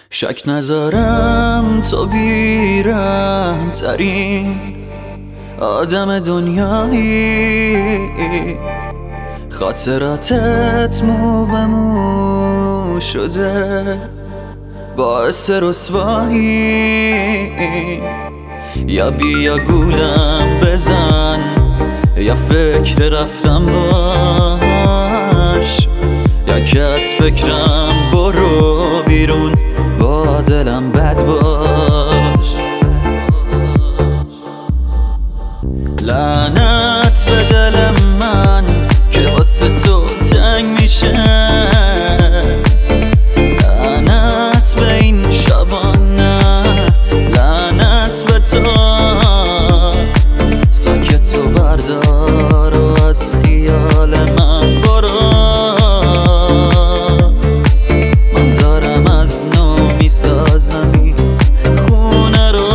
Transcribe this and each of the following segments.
شک ندارم تو بیرحم ترین آدم دنیایی، خاطراتت مو به مو شده باعث رسوایی. یا بیا گولم بزن یا فکر رفتم باش، یا که از فکرم برو بیرون با دلم بد باش. لعنت به دل من که واسه تو تنگ میشه، لعنت به این شبانه، لعنت به تو. ساکتو بردار و از خیال من برو، من دارم از نو میسازم این خونه رو.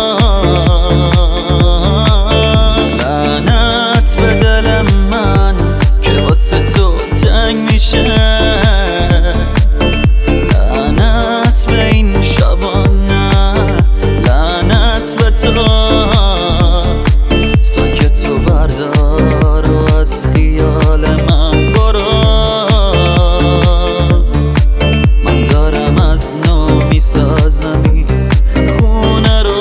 لعنت به دل من که واسه تو تنگ میشه، لعنت به این شبانه، لعنت به تو. ساکتو بردار و از خیال من برو، من دارم از نو میسازم این خونه رو.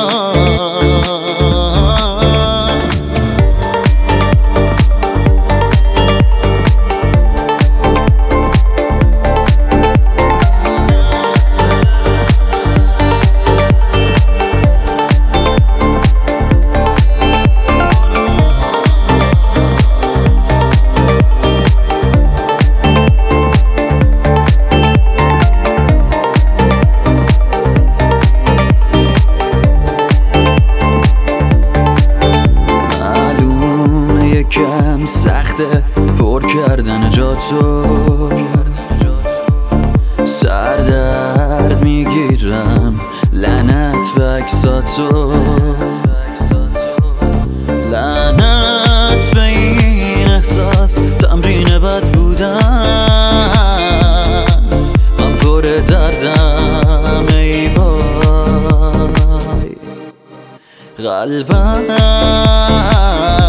یکم سخته پر کردن جاتو، سردرد میگیرم لعنت به عکساتو، لعنت به این احساس تمرین بد بودن. من پر دردم ای وای، قلبم